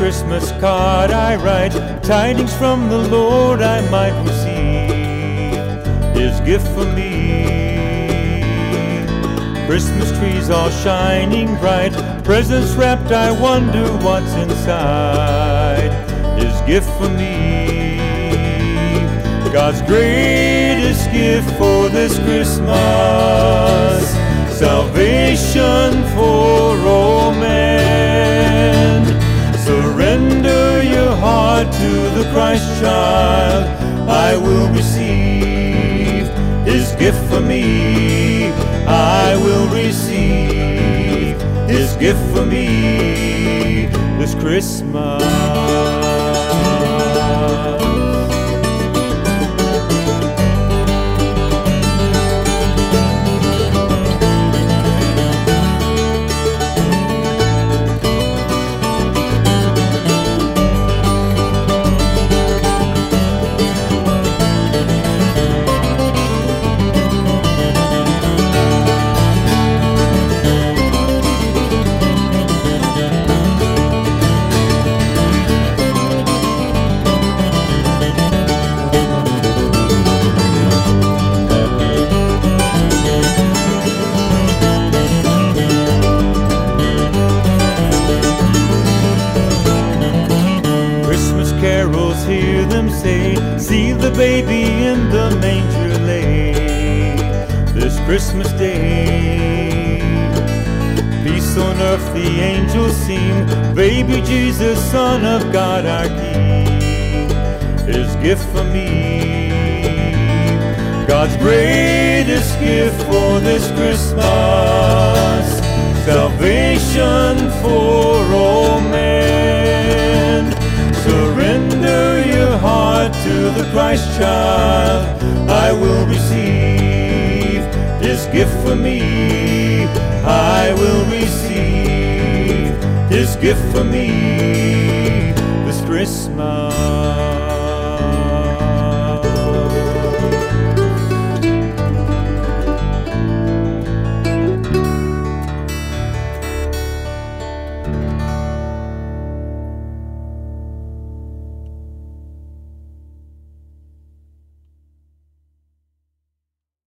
Christmas card I write, tidings from the Lord I might receive His gift for me. Christmas trees all shining bright, presents wrapped, I wonder what's inside His gift for me. God's greatest gift for this Christmas, salvation for all men. Surrender your heart to the Christ child, I will receive His gift for me. I will receive His gift for me this Christmas. Carols hear them say, see the baby in the manger lay this Christmas day. Peace on earth the angels sing, baby Jesus, Son of God our King, His gift for me. God's greatest gift for this Christmas, salvation for all men. Surrender your heart to the Christ child, I will receive His gift for me. I will receive His gift for me this Christmas.